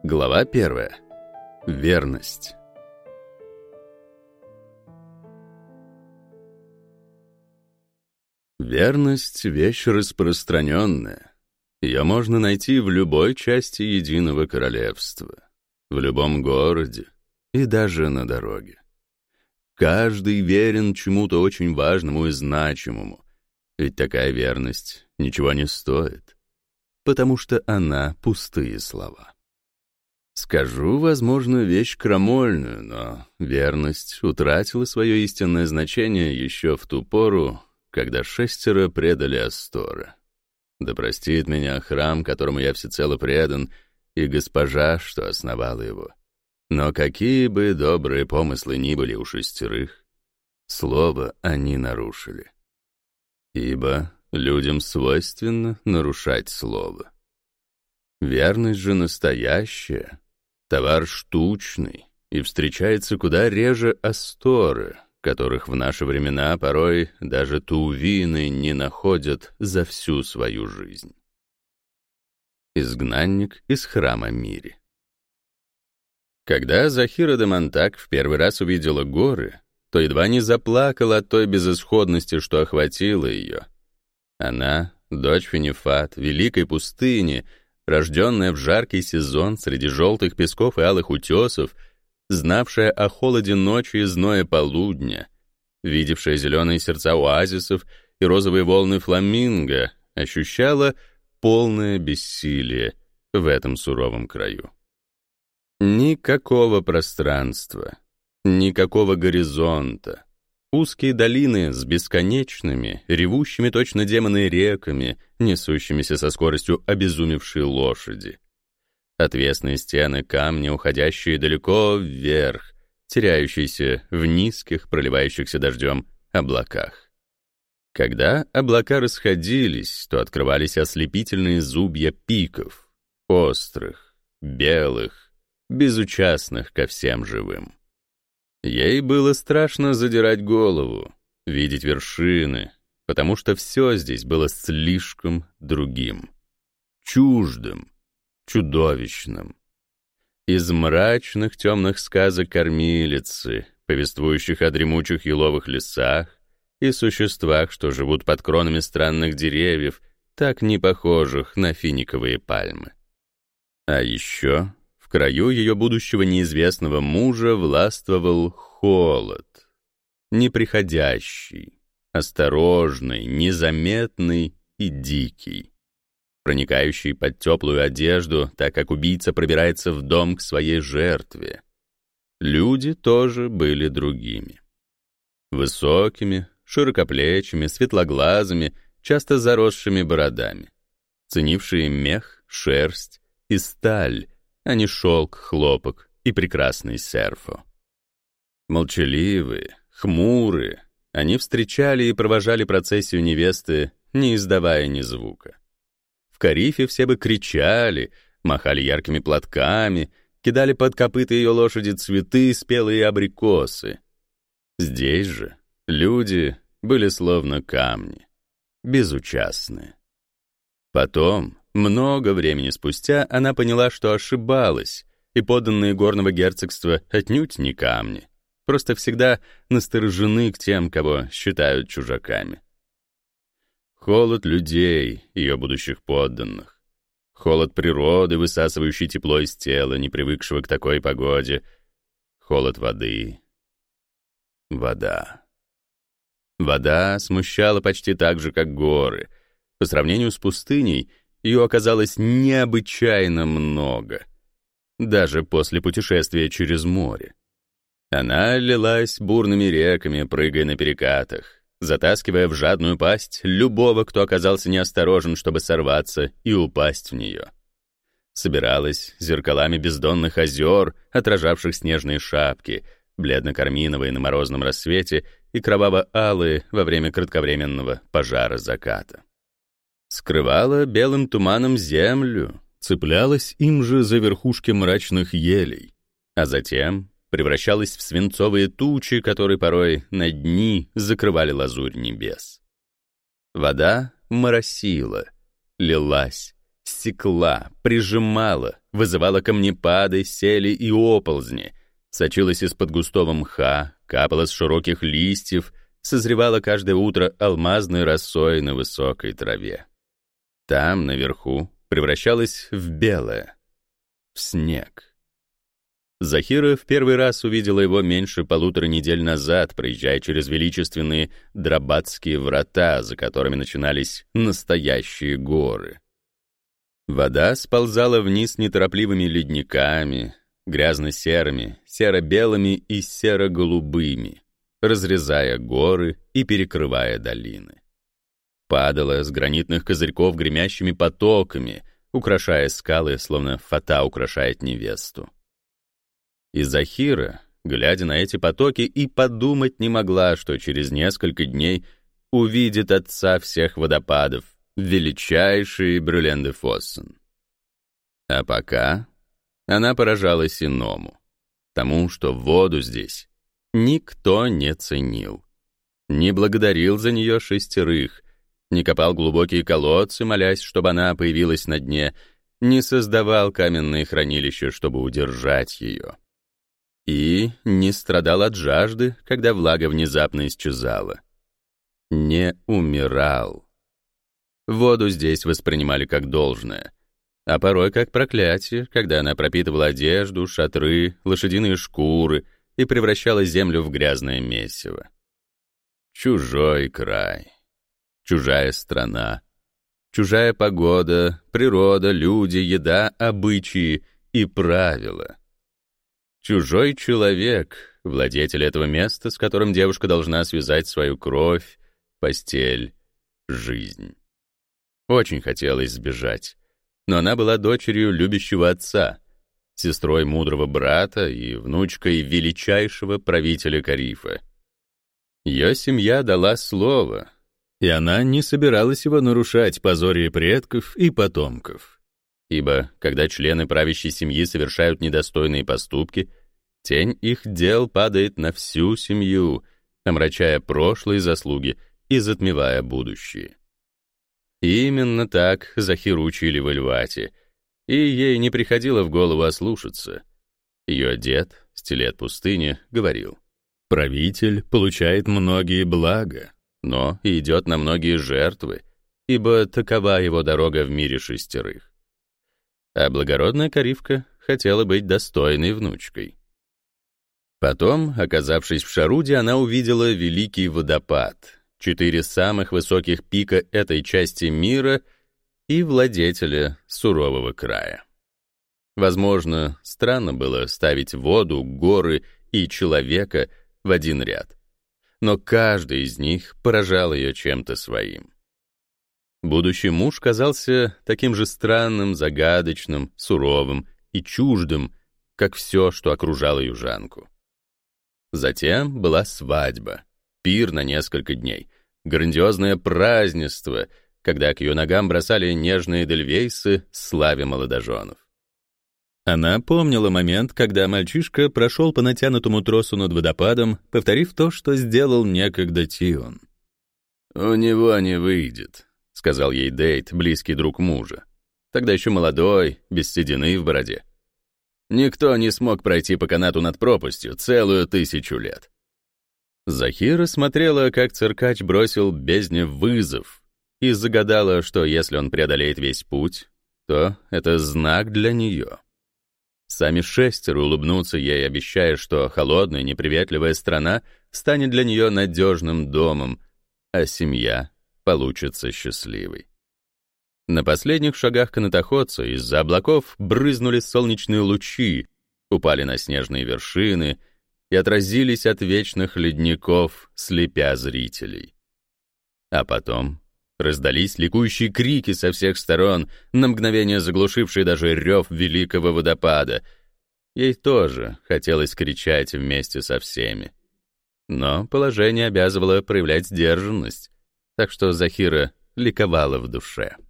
Глава 1. Верность. Верность — вещь распространенная. Ее можно найти в любой части единого королевства, в любом городе и даже на дороге. Каждый верен чему-то очень важному и значимому, ведь такая верность ничего не стоит, потому что она пустые слова. Скажу, возможно, вещь крамольную, но верность утратила свое истинное значение еще в ту пору, когда 6 предали Астора. Да простит меня храм, которому я всецело предан, и госпожа, что основала его. Но какие бы добрые помыслы ни были у 6, слово они нарушили. Ибо людям свойственно нарушать слово. Верность же настоящая — товар штучный и встречается куда реже Асторы, которых в наши времена порой даже тувины не находят за всю свою жизнь. Изгнанник из храма Мири. Когда Захира де Монтак в первый раз увидела горы, то едва не заплакала от той безысходности, что охватила ее. Она, дочь Фенефат, великой пустыни, рожденная в жаркий сезон среди желтых песков и алых утесов, знавшая о холоде ночи и зное полудня, видевшая зеленые сердца оазисов и розовые волны фламинго, ощущала полное бессилие в этом суровом краю. Никакого пространства, никакого горизонта. Узкие долины с бесконечными, ревущими точно демоны реками, несущимися со скоростью обезумевшей лошади. Отвесные стены камня, уходящие далеко вверх, теряющиеся в низких, проливающихся дождем облаках. Когда облака расходились, то открывались ослепительные зубья пиков, острых, белых, безучастных ко всем живым. Ей было страшно задирать голову, видеть вершины, потому что все здесь было слишком другим, чуждым, чудовищным. Из мрачных темных сказок кормилицы, повествующих о дремучих еловых лесах и существах, что живут под кронами странных деревьев, так не похожих на финиковые пальмы. А еще в краю ее будущего неизвестного мужа властвовал холод. Неприходящий, осторожный, незаметный и дикий. Проникающий под теплую одежду, так как убийца пробирается в дом к своей жертве. Люди тоже были другими. Высокими, широкоплечими, светлоглазыми, часто заросшими бородами. Ценившие мех, шерсть и сталь, а не шелк, хлопок и прекрасный серфо. Молчаливые, хмурые, они встречали и провожали процессию невесты, не издавая ни звука. В Карифе все бы кричали, махали яркими платками, кидали под копыта ее лошади цветы, спелые абрикосы. Здесь же люди были словно камни, безучастные. Потом, много времени спустя, она поняла, что ошибалась, и подданные горного герцогства отнюдь не камни, просто всегда насторожены к тем, кого считают чужаками. Холод людей, ее будущих подданных, холод природы, высасывающий тепло из тела, не привыкшего к такой погоде, холод воды. Вода. Вода смущала почти так же, как горы. По сравнению с пустыней, ее оказалось необычайно много, даже после путешествия через море. Она лилась бурными реками, прыгая на перекатах, затаскивая в жадную пасть любого, кто оказался неосторожен, чтобы сорваться и упасть в нее. Собиралась зеркалами бездонных озер, отражавших снежные шапки, бледно-карминовые на морозном рассвете и кроваво-алые во время кратковременного пожара заката. Скрывала белым туманом землю, цеплялась им же за верхушки мрачных елей, а затем превращалась в свинцовые тучи, которые порой на дни закрывали лазурь небес. Вода моросила, лилась, секла, прижимала, вызывала камнепады, сели и оползни, сочилась из-под густого мха, капала с широких листьев, созревала каждое утро алмазной росой на высокой траве. Там, наверху, превращалась в белое, в снег. Захира в первый раз увидела его меньше 1,5 недели назад, проезжая через величественные Драбатские врата, за которыми начинались настоящие горы. Вода сползала вниз неторопливыми ледниками, грязно-серыми, серо-белыми и серо-голубыми, разрезая горы и перекрывая долины. Падала с гранитных козырьков гремящими потоками, украшая скалы, словно фата украшает невесту. И Захира, глядя на эти потоки, и подумать не могла, что через несколько дней увидит отца всех водопадов, величайший Брюлен-де-Фоссен. А пока она поражалась иному, тому, что воду здесь никто не ценил, не благодарил за нее 6, не копал глубокие колодцы, молясь, чтобы она появилась на дне, не создавал каменные хранилища, чтобы удержать ее. И не страдал от жажды, когда влага внезапно исчезала. Не умирал. Воду здесь воспринимали как должное, а порой как проклятие, когда она пропитывала одежду, шатры, лошадиные шкуры и превращала землю в грязное месиво. Чужой край, чужая страна, чужая погода, природа, люди, еда, обычаи и правила. Чужой человек, владетель этого места, с которым девушка должна связать свою кровь, постель, жизнь. Очень хотелось сбежать, но она была дочерью любящего отца, сестрой мудрого брата и внучкой величайшего правителя Карифа. Ее семья дала слово, и она не собиралась его нарушать по зоре предков и потомков. Ибо, когда члены правящей семьи совершают недостойные поступки, тень их дел падает на всю семью, омрачая прошлые заслуги и затмевая будущее. И именно так Захиру учили в Эльвате, и ей не приходило в голову ослушаться. Ее дед, стилет пустыни, говорил: «Правитель получает многие блага, но и идет на многие жертвы, ибо такова его дорога в мире 6. А благородная Карифка хотела быть достойной внучкой. Потом, оказавшись в Шаруде, она увидела великий водопад, 4 самых высоких пика этой части мира и владетеля сурового края. Возможно, странно было ставить воду, горы и человека в один ряд, но каждый из них поражал ее чем-то своим. Будущий муж казался таким же странным, загадочным, суровым и чуждым, как все, что окружало южанку. Затем была свадьба, пир на несколько дней, грандиозное празднество, когда к ее ногам бросали нежные дельвейсы славе молодоженов. Она помнила момент, когда мальчишка прошел по натянутому тросу над водопадом, повторив то, что сделал некогда Тион. «У него не выйдет», — сказал ей Дейт, близкий друг мужа. Тогда еще молодой, без седины в бороде. Никто не смог пройти по канату над пропастью целую 1000 лет. Захира смотрела, как циркач бросил бездне вызов, и загадала, что если он преодолеет весь путь, то это знак для нее. Сами 6 улыбнутся ей, обещая, что холодная, неприветливая страна станет для нее надежным домом, а семья получится счастливой. На последних шагах канатоходца из-за облаков брызнули солнечные лучи, упали на снежные вершины и отразились от вечных ледников, слепя зрителей. А потом раздались ликующие крики со всех сторон, на мгновение заглушившие даже рев великого водопада. Ей тоже хотелось кричать вместе со всеми. Но положение обязывало проявлять сдержанность, так что Захира ликовала в душе.